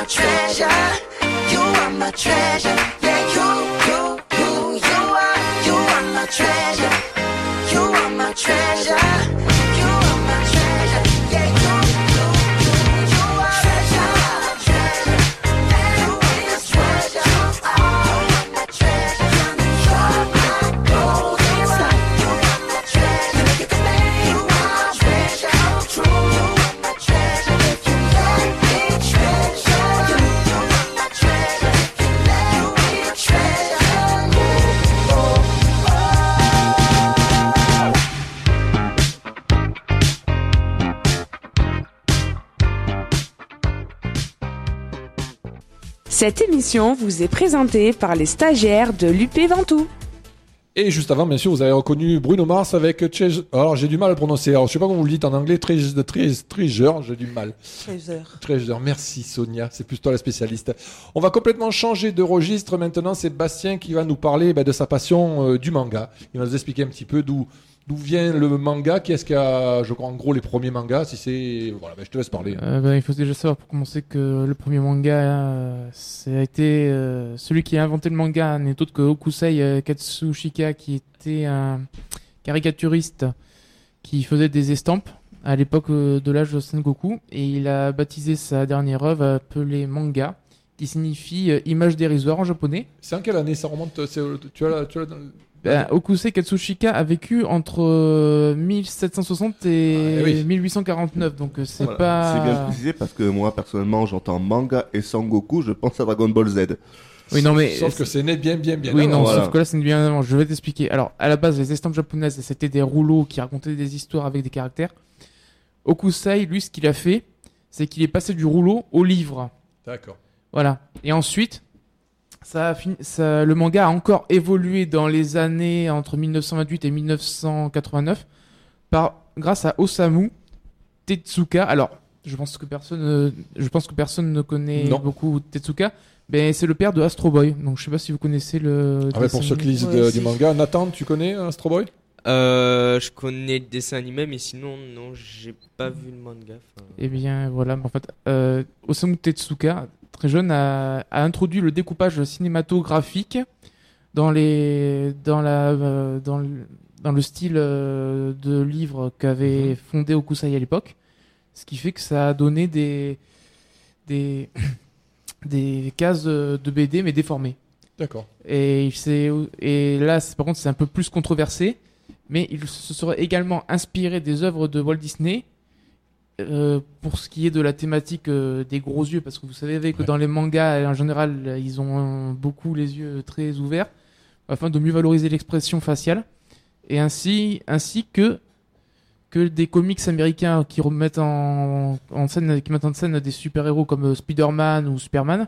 my treasure. You are my treasure. Yeah, you are my treasure. You are my treasure. You are my treasure. Yeah, you are treasure. You are my treasure. You are my treasure. You are my golden sun. You are my treasure. You make it make you my treasure. True. You are my treasure. If you let me treasure you, you are my treasure. If you let me treasure you, oh, oh. Cette émission vous est présentée par les stagiaires de l'UP Ventoux. Et juste avant, bien sûr, vous avez reconnu Bruno Mars avec Treasure. Alors, j'ai du mal à le prononcer. Alors, je sais pas comment vous le dites en anglais. Treasure, j'ai du mal. Treasure. Merci, Sonia. C'est plus toi la spécialiste. On va complètement changer de registre maintenant. C'est Bastien qui va nous parler de sa passion du manga. Il va nous expliquer un petit peu d'où vient le manga. Qui est-ce qui a, je crois, en gros, les premiers mangas. Si c'est, voilà, je te laisse parler. Il faut déjà savoir pour commencer que le premier manga, ça a été celui qui a inventé le manga n'est autre que Hokusai Katsushika, qui était un caricaturiste qui faisait des estampes à l'époque de l'âge de Sengoku, et il a baptisé sa dernière œuvre appelée manga, qui signifie image dérisoire en japonais. C'est en quelle année ça remonte? Tu as Hokusai Katsushika a vécu entre 1760 et 1849, donc c'est Voilà. pas... C'est bien précisé parce que moi, personnellement, j'entends manga et Sangoku, je pense à Dragon Ball Z. Oui, non, mais... Sauf que c'est né bien Oui, avant. non, Voilà. sauf que là, c'est né bien avant. Je vais t'expliquer. Alors, à la base, les estampes japonaises, c'était des rouleaux qui racontaient des histoires avec des caractères. Hokusai, lui, ce qu'il a fait, c'est qu'il est passé du rouleau au livre. D'accord. Voilà. Et ensuite... le manga a encore évolué dans les années entre 1928 et 1989 grâce à Osamu Tezuka. Alors, je pense que personne ne connaît beaucoup Tezuka. Ben, c'est le père de Astro Boy. Donc, je sais pas si vous connaissez le. Pour ceux qui lisent du manga, Nathan, tu connais Astro Boy? Je connais le dessin animé, mais sinon, non, j'ai pas vu le manga. Eh bien, voilà. En fait, Osamu Tezuka, très jeune, a introduit le découpage cinématographique dans le style de livre qu'avait fondé Hokusai à l'époque. Ce qui fait que ça a donné des cases de BD, mais déformées. D'accord. Et là, par contre, c'est un peu plus controversé. Mais il se serait également inspiré des œuvres de Walt Disney pour ce qui est de la thématique des gros yeux, parce que vous savez que dans les mangas, en général, ils ont beaucoup les yeux très ouverts, afin de mieux valoriser l'expression faciale, et ainsi que des comics américains qui mettent en scène des super-héros comme Spider-Man ou Superman.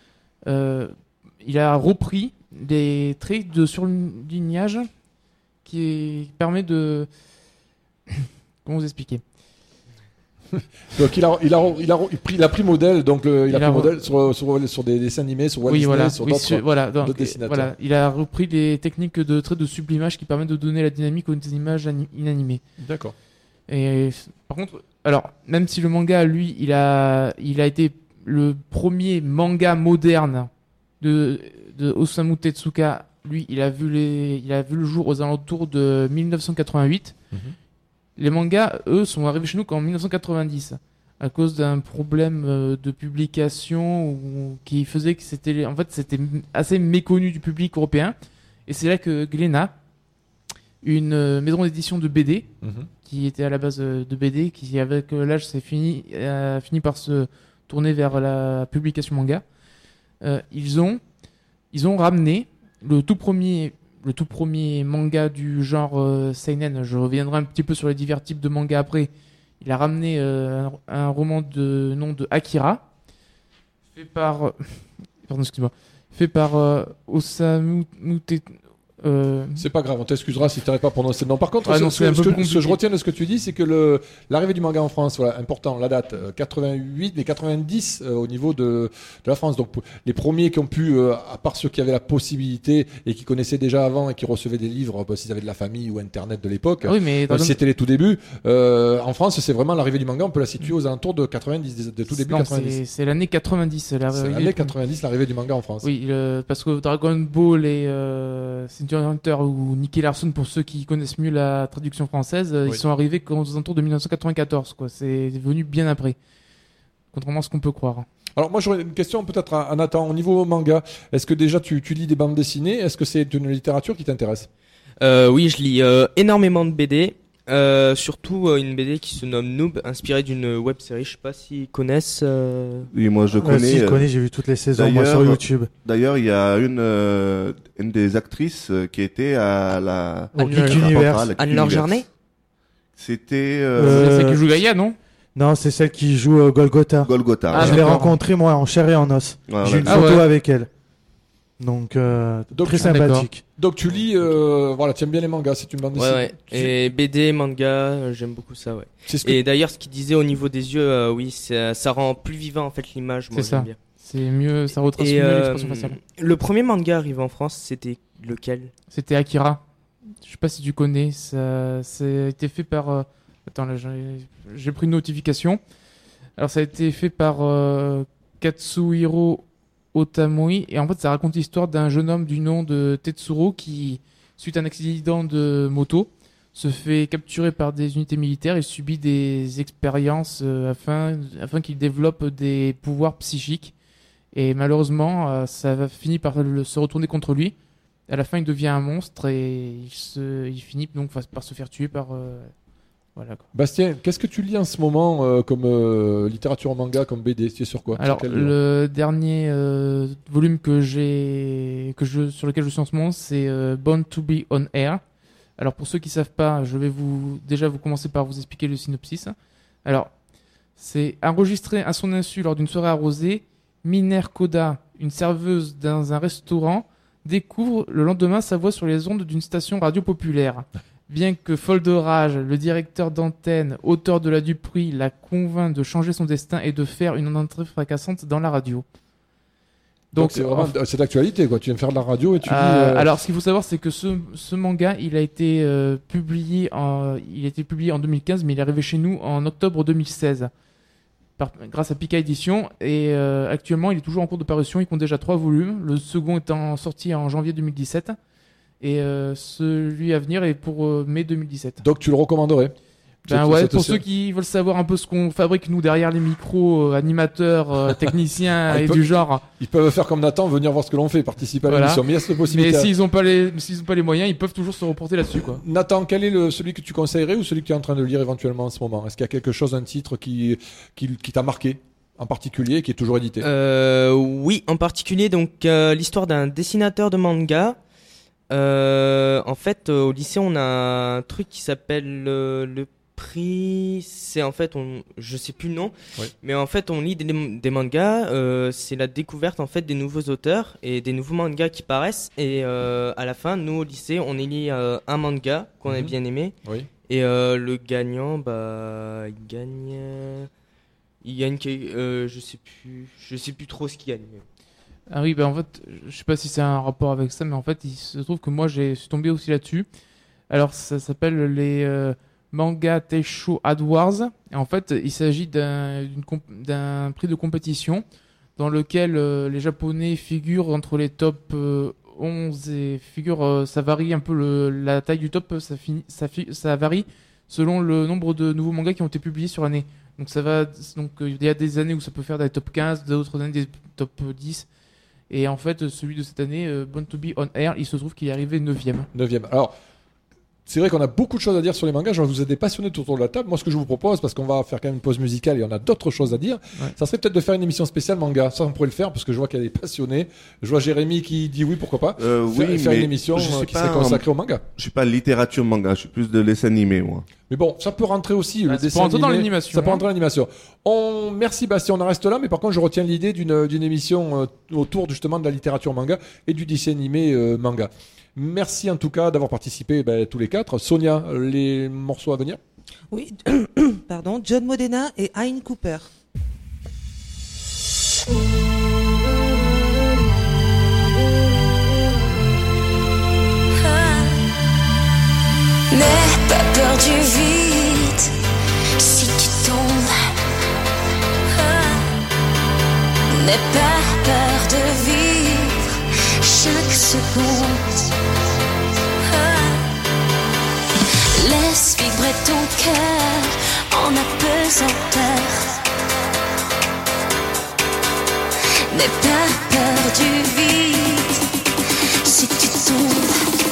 Il a repris des traits de surlignage qui permet de... Comment vous expliquer? Donc il a pris modèle, donc il a pris modèle sur des dessins animés, sur Walt Disney, sur d'autres dessinateurs. Voilà, il a repris des techniques de trait de sublimage qui permettent de donner la dynamique aux images inanimées. D'accord. Et par contre, alors même si le manga, lui, il a été le premier manga moderne de Osamu Tezuka. Lui, il a vu le jour aux alentours de 1988. Les mangas, eux, sont arrivés chez nous qu'en 1990, à cause d'un problème de publication qui faisait que c'était assez méconnu du public européen. Et c'est là que Glénat, une maison d'édition de BD, qui était à la base de BD, qui avec l'âge a fini par se tourner vers la publication manga. Ils ont ramené le tout premier manga du genre seinen. Je reviendrai un petit peu sur les divers types de mangas après. Il a ramené un roman de nom de Akira, fait par Osamu C'est pas grave, on t'excusera si tu n'arrives pas à prononcer le nom. Par contre, non, ce que je retiens de ce que tu dis, c'est que l'arrivée du manga en France, voilà, important, la date, 88, mais 90 au niveau de la France. Donc les premiers qui ont pu, à part ceux qui avaient la possibilité et qui connaissaient déjà avant et qui recevaient des livres, s'ils avaient de la famille ou Internet de l'époque, c'était les tout débuts. En France, c'est vraiment l'arrivée du manga, on peut la situer aux alentours de 90, de tout début 90. C'est l'année 90. C'est l'année 90, l'arrivée du manga en France. Oui, parce que Dragon Ball et Hunter ou Nicky Larson, pour ceux qui connaissent mieux la traduction française, ils sont arrivés aux alentours de 1994, quoi. C'est venu bien après, contrairement à ce qu'on peut croire. Alors moi j'aurais une question peut-être à Nathan, au niveau manga, est-ce que déjà tu lis des bandes dessinées, est-ce que c'est une littérature qui t'intéresse? Oui, je lis énormément de BD. Surtout une BD qui se nomme Noob, inspirée d'une web série. Je sais pas s'ils connaissent. Oui, moi je connais. Si, je connais, j'ai vu toutes les saisons moi, sur YouTube. D'ailleurs, il y a une des actrices qui était à la Anne-Laure Jarnet. C'était c'est celle qui joue Gaïa, non? Non, c'est celle qui joue Golgotha. Golgotha. Je l'ai rencontrée moi en chair et en os. J'ai une photo avec elle. Donc très sympathique. Donc tu lis, voilà, tu aimes bien les mangas, c'est une bande dessinée. Ouais. Et BD, manga, j'aime beaucoup ça, ouais. Et d'ailleurs, ce qu'il disait au niveau des yeux, oui, ça rend plus vivant en fait l'image. Moi, j'aime bien. C'est mieux, ça retrace mieux l'expression faciale. Le premier manga arrivé en France, c'était lequel? C'était Akira. Je sais pas si tu connais. Ça a été fait par. Attends, là, j'ai pris une notification. Alors, ça a été fait par Katsuhiro Otamui, et en fait ça raconte l'histoire d'un jeune homme du nom de Tetsuro qui, suite à un accident de moto, se fait capturer par des unités militaires et subit des expériences afin qu'il développe des pouvoirs psychiques, et malheureusement ça va finir par se retourner contre lui. À la fin il devient un monstre et il finit donc par se faire tuer par voilà, quoi. Bastien, qu'est-ce que tu lis en ce moment comme littérature manga, comme BD? Tu es sur quoi? Alors, le dernier volume sur lequel je suis en ce moment, c'est Born to be on Air. Alors, pour ceux qui savent pas, je vais vous commencer par vous expliquer le synopsis. Alors, c'est enregistré à son insu lors d'une soirée arrosée. Miner Koda, une serveuse dans un restaurant, découvre le lendemain sa voix sur les ondes d'une station radio populaire. Bien que folle de rage, le directeur d'antenne, auteur de la Dupree, la convainc de changer son destin et de faire une entrée fracassante dans la radio. Donc c'est d'actualité, quoi. Tu viens de faire de la radio et tu dis. Alors, ce qu'il faut savoir, c'est que ce manga, il a été publié en 2015, mais il est arrivé chez nous en octobre 2016, grâce à Pika Édition. Et actuellement, il est toujours en cours de parution. Il compte déjà 3 volumes. Le second étant sorti en janvier 2017. Et celui à venir est pour mai 2017. Donc tu le recommanderais? Pour ceux qui veulent savoir un peu ce qu'on fabrique nous derrière les micros, animateurs, techniciens du genre. Ils peuvent faire comme Nathan, venir voir ce que l'on fait, participer à l'émission. Mais il y a cette possibilité. Mais s'ils n'ont pas les moyens, ils peuvent toujours se reporter là-dessus, quoi. Nathan, quel est celui que tu conseillerais ou celui que tu es en train de lire éventuellement en ce moment? Est-ce qu'il y a quelque chose, un titre qui t'a marqué en particulier, qui est toujours édité? Oui, en particulier donc l'histoire d'un dessinateur de manga. En fait, au lycée, on a un truc qui s'appelle le prix. C'est en fait, je sais plus le nom, mais en fait, on lit des mangas. C'est la découverte en fait des nouveaux auteurs et des nouveaux mangas qui paraissent. Et à la fin, nous au lycée, on élit un manga qu'on a bien aimé. Oui. Et le gagnant, il gagne. Je sais plus trop ce qu'il gagne. Ah oui, en fait, je sais pas si c'est un rapport avec ça, mais en fait, il se trouve que moi, je suis tombé aussi là-dessus. Alors, ça s'appelle les Manga Teisho Awards. Et en fait, il s'agit d'un prix de compétition dans lequel les Japonais figurent entre les top 11 et ça varie un peu la taille du top, ça varie selon le nombre de nouveaux mangas qui ont été publiés sur l'année. Donc, il y a des années où ça peut faire des top 15, d'autres années des top 10. Et en fait, celui de cette année, Born to be on Air, il se trouve qu'il est arrivé 9e. 9e. Alors, c'est vrai qu'on a beaucoup de choses à dire sur les mangas. Je vous ai des passionnés autour de la table. Moi, ce que je vous propose, parce qu'on va faire quand même une pause musicale et on a d'autres choses à dire, ça serait peut-être de faire une émission spéciale manga. Ça, on pourrait le faire parce que je vois qu'il y a des passionnés. Je vois Jérémy qui dit oui, pourquoi pas. Faire une émission qui serait consacrée au manga. Je suis pas littérature manga, je suis plus de dessin animé, moi. Mais bon, ça peut rentrer aussi. Le dessin animé, dans l'animation. Ça peut rentrer dans l'animation. Merci Bastien, on en reste là. Mais par contre, je retiens l'idée d'une émission autour justement de la littérature manga et du dessin animé manga. Merci en tout cas d'avoir participé tous les 4. Sonia, les morceaux à venir? Oui, pardon, John Modena et Hein Cooper. N'aie pas peur du vide si tu tombes. N'aie pas peur de vivre chaque seconde. Laisse vibrer ton cœur en apesanteur. N'aie pas peur du vide si tu tombes.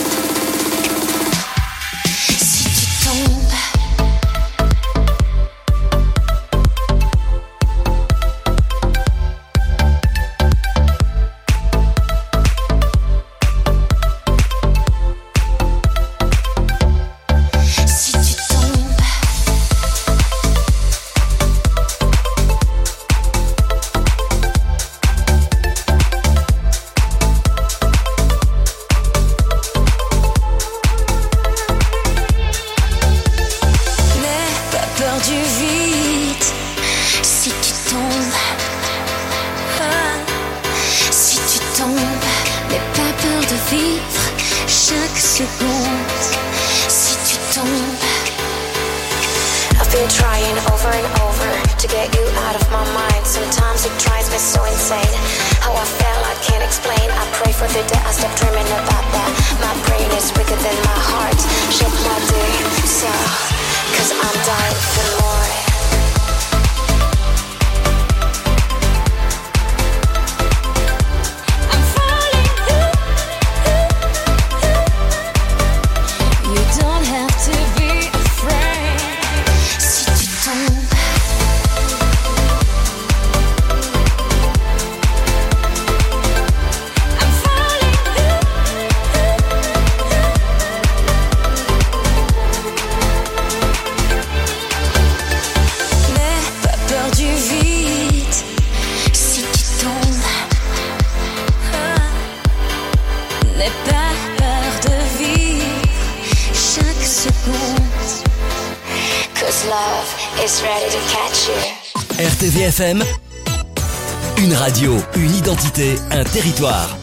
RTVFM, une radio, une identité, un territoire.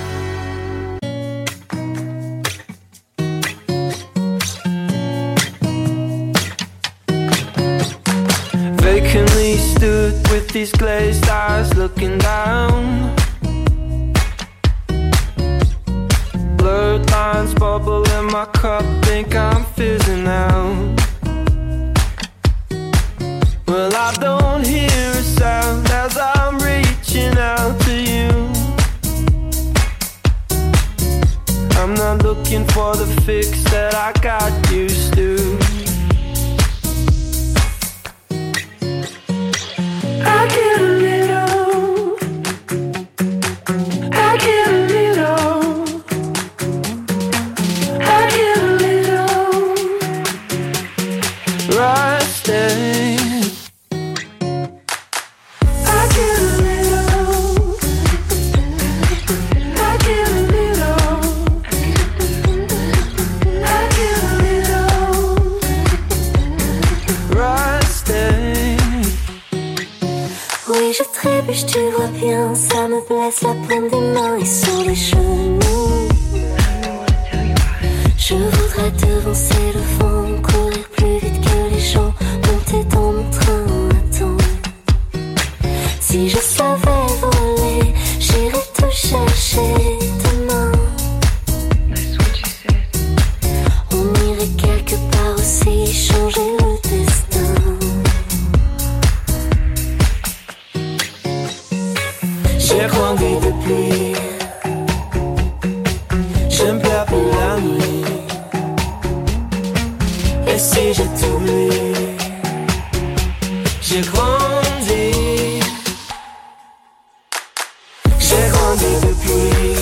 Vacantly stood with these glazed eyes looking down. Blurred lines bubble in my cup, think I'm fizzing out. Well, I don't hear a sound as I'm reaching out to you. I'm not looking for the fix that I got used to. I get a little, I get a little, I get a little rusty. Tu vois bien, ça me blesse la pointe des mains et sur les genoux. Je voudrais devancer le vent, courir plus vite que les gens, monter dans mon train à temps. Si je savais voler, j'irais te chercher demain. On irait quelque part aussi, changer le destin. J'ai grandi depuis, je ne pleure plus la nuit. Et si je t'oublie, j'ai grandi. J'ai grandi depuis,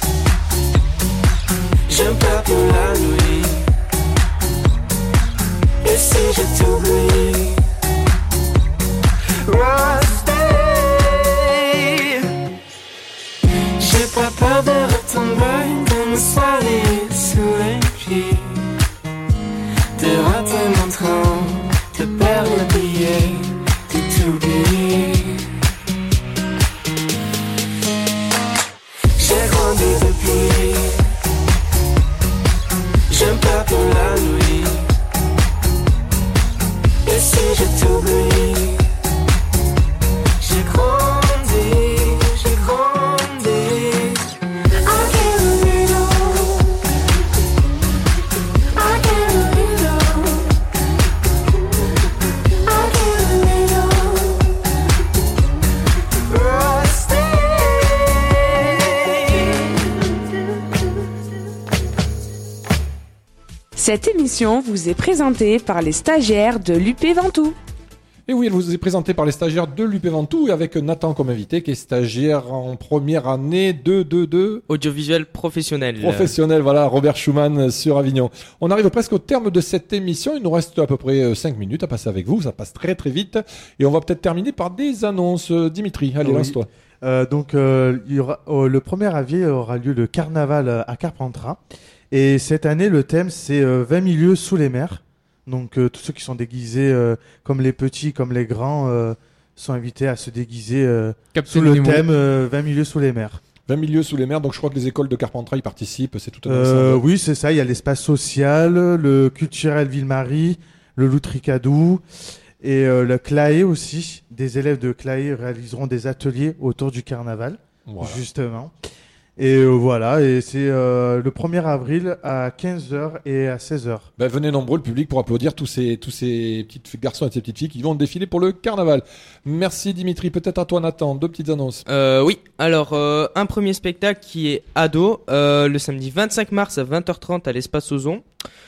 je ne pleure plus la nuit. Et si je t'oublie, j'ai pas peur de retomber comme ça. Cette émission vous est présentée par les stagiaires de l'UP Ventoux. Et oui, elle vous est présentée par les stagiaires de l'UP Ventoux et avec Nathan comme invité qui est stagiaire en première année de audiovisuel professionnel. Professionnel, voilà, Robert Schumann sur Avignon. On arrive presque au terme de cette émission. Il nous reste à peu près 5 minutes à passer avec vous. Ça passe très très vite. Et on va peut-être terminer par des annonces. Dimitri, allez, lance-toi. Il y aura, le 1er avril aura lieu le carnaval à Carpentras. Et cette année, le thème, c'est 20 milieux sous les mers. Donc tous ceux qui sont déguisés, comme les petits, comme les grands, sont invités à se déguiser sous le thème 20 milieux sous les mers. 20 milieux sous les mers, donc je crois que les écoles de Carpentras y participent, c'est tout un ensemble. Oui, c'est ça, il y a l'espace social, le culturel Ville-Marie, le Loutricadou et le Claé aussi. Des élèves de Claé réaliseront des ateliers autour du carnaval, justement. Et voilà, et c'est le 1er avril à 15h et à 16h. Venez nombreux, le public, pour applaudir tous ces petits garçons et ces petites filles qui vont défiler pour le carnaval. Merci Dimitri, peut-être à toi Nathan, 2 petites annonces. Oui, alors un premier spectacle qui est ado, le samedi 25 mars à 20h30 à l'Espace Ozon.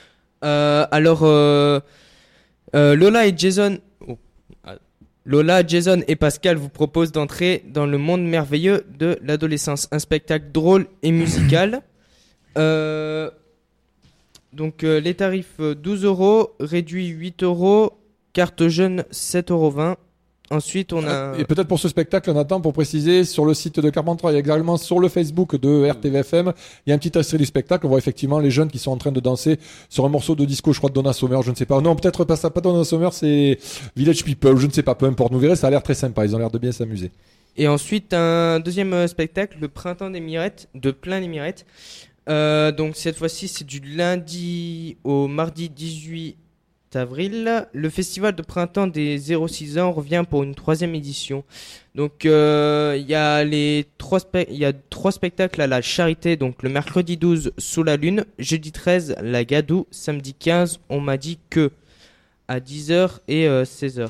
Lola, Jason et Pascal vous proposent d'entrer dans le monde merveilleux de l'adolescence. Un spectacle drôle et musical. Les tarifs 12 €, réduit 8 €, carte jeune 7,20 €. Ensuite, on a... Et peut-être pour ce spectacle, Nathan, pour préciser, sur le site de Carpentras, il y a également sur le Facebook de RTVFM, il y a un petit extrait du spectacle. On voit effectivement les jeunes qui sont en train de danser sur un morceau de disco, je crois de Donna Summer, je ne sais pas. Non, peut-être pas Donna Summer, c'est Village People, je ne sais pas, peu importe. Vous verrez, ça a l'air très sympa. Ils ont l'air de bien s'amuser. Et ensuite, un deuxième spectacle, le Printemps des Mirettes, de Plein les Mirettes. Donc cette fois-ci, c'est du lundi au mardi 18 avril. Le festival de printemps des 0-6 ans revient pour une 3e édition. Donc il y a 3 spectacles à la Charité, donc le mercredi 12 Sous la Lune, jeudi 13 la Gadoue, samedi 15 on m'a dit que à 10h et 16h.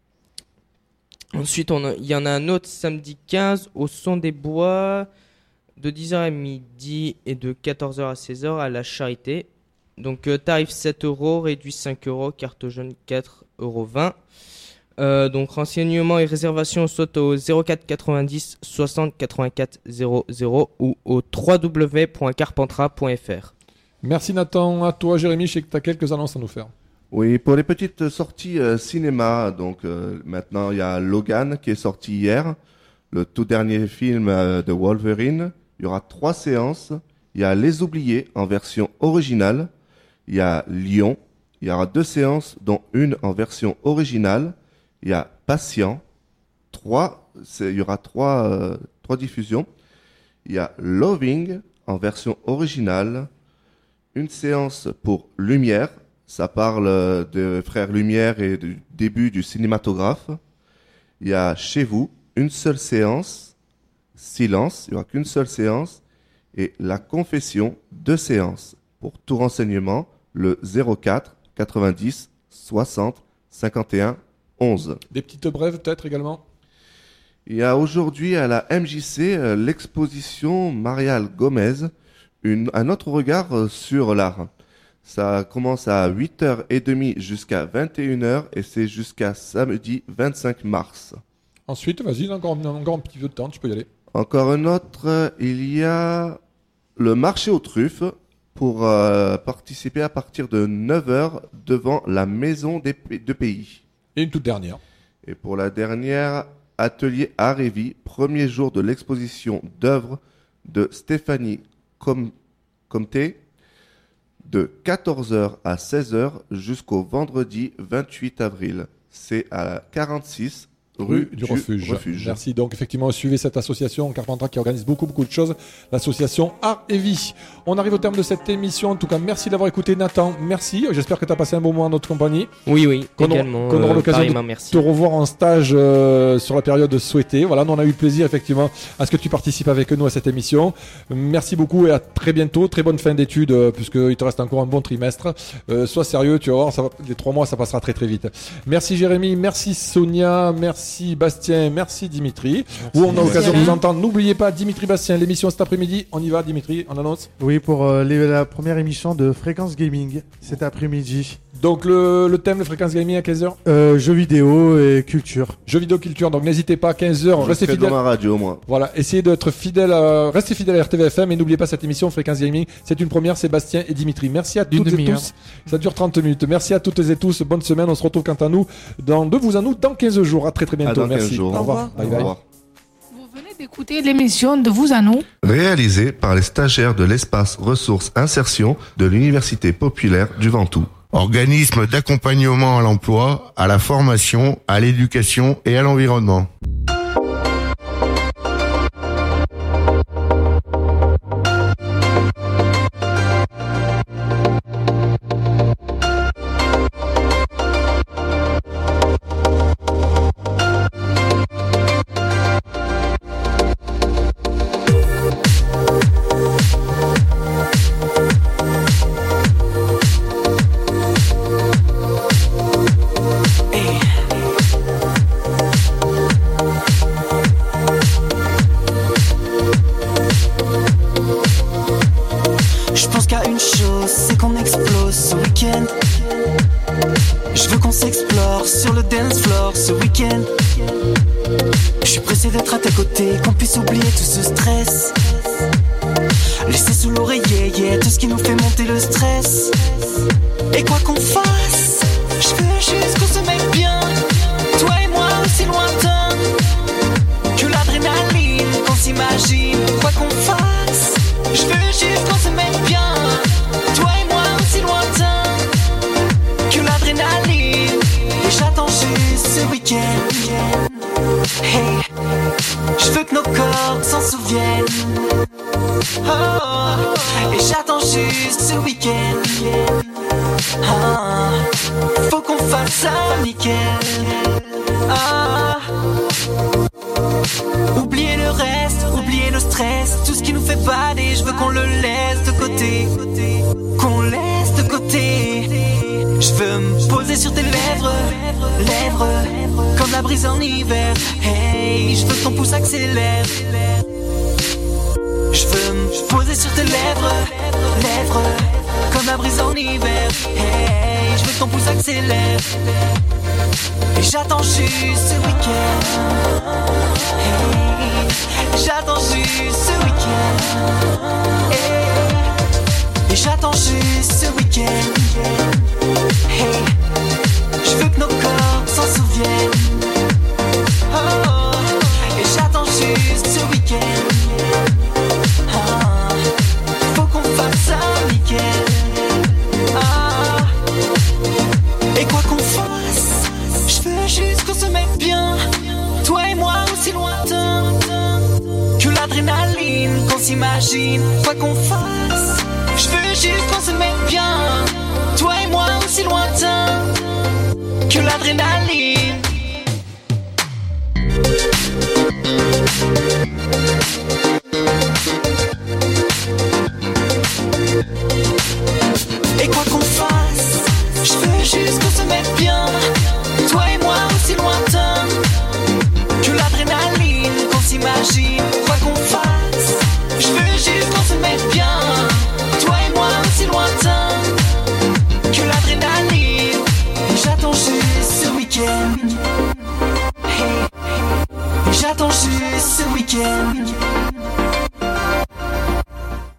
Ensuite il y en a un autre samedi 15 au Son des Bois de 10h à midi et de 14h à 16h à la Charité. Donc tarif 7 €, réduit 5 €, carte jaune 4,20 €. Donc renseignements et réservations soit au 04 90 60 84 00 ou au www.carpentras.fr. Merci Nathan, à toi Jérémy, je sais que tu as quelques annonces à nous faire. Oui, pour les petites sorties cinéma, donc maintenant il y a Logan qui est sorti hier, le tout dernier film de Wolverine. Il y aura 3 séances. Il y a Les Oubliés en version originale. Il y a Lyon. Il y aura 2 séances, dont une en version originale. Il y a Patient. Il y aura 3 diffusions. Il y a Loving en version originale. Une séance pour Lumière. Ça parle de Frères Lumière et du début du cinématographe. Il y a Chez vous, une seule séance. Silence, il n'y aura qu'une seule séance. Et La Confession, 2 séances. Pour tout renseignement, le 04 90 60 51 11. Des petites brèves peut-être également. Il y a aujourd'hui à la MJC l'exposition Marial Gomez, un autre regard sur l'art. Ça commence à 8h30 jusqu'à 21h et c'est jusqu'à samedi 25 mars. Ensuite, vas-y, encore un petit peu de temps, tu peux y aller. Encore un autre, il y a le marché aux truffes pour participer à partir de 9h devant la Maison de Pays. Et une toute dernière. Et pour la dernière, atelier Art et Vie, premier jour de l'exposition d'œuvres de Stéphanie Comté, de 14h à 16h jusqu'au vendredi 28 avril. C'est à la 46 rue du Refuge. Merci. Donc effectivement, suivez cette association Carpentras qui organise beaucoup de choses. L'association Art et Vie. On arrive au terme de cette émission. En tout cas, merci d'avoir écouté Nathan. Merci. J'espère que tu as passé un bon moment en notre compagnie. Oui, également. Qu'on aura l'occasion de te revoir en stage sur la période souhaitée. Voilà, nous on a eu plaisir effectivement à ce que tu participes avec nous à cette émission. Merci beaucoup et à très bientôt. Très bonne fin d'études puisqu'il te reste encore un bon trimestre. Sois sérieux, tu vas voir, les 3 mois ça passera très très vite. Merci Jérémy, merci Sonia, merci merci Bastien, merci Dimitri. Où on a l'occasion de vous entendre. N'oubliez pas Dimitri Bastien, l'émission cet après-midi. On y va Dimitri, on annonce. Oui, pour la première émission de Fréquence Gaming cet après-midi. Donc le thème de Fréquence Gaming à 15h jeux vidéo et culture. Jeux vidéo culture, donc n'hésitez pas à 15h, restez fidèles. Dans la radio, moi. Voilà, essayez d'être fidèles, restez fidèles à RTVFM et n'oubliez pas cette émission Fréquence Gaming. C'est une première, Sébastien et Dimitri. Merci à toutes et tous. Ça dure 30 minutes. Merci à toutes et tous. Bonne semaine. On se retrouve quant à nous dans vous à nous dans 15 jours. À très bientôt. Merci. Au revoir. Bye bye. Vous venez d'écouter l'émission de Vous à nous. Réalisée par les stagiaires de l'espace ressources insertion de l'Université populaire du Ventoux. Organisme d'accompagnement à l'emploi, à la formation, à l'éducation et à l'environnement. Quoi qu'on fasse, je veux juste qu'on se mette bien. Toi et moi aussi lointain que l'adrénaline. Et quoi qu'on fasse, je veux juste qu'on se mette bien. Toi et moi aussi lointain que l'adrénaline qu'on s'imagine. Quoi qu'on fasse, je veux juste qu'on se mette bien. Toi et moi aussi lointain que l'adrénaline. Et j'attends juste ce week-end. Hey. Et j'attends juste ce week-end.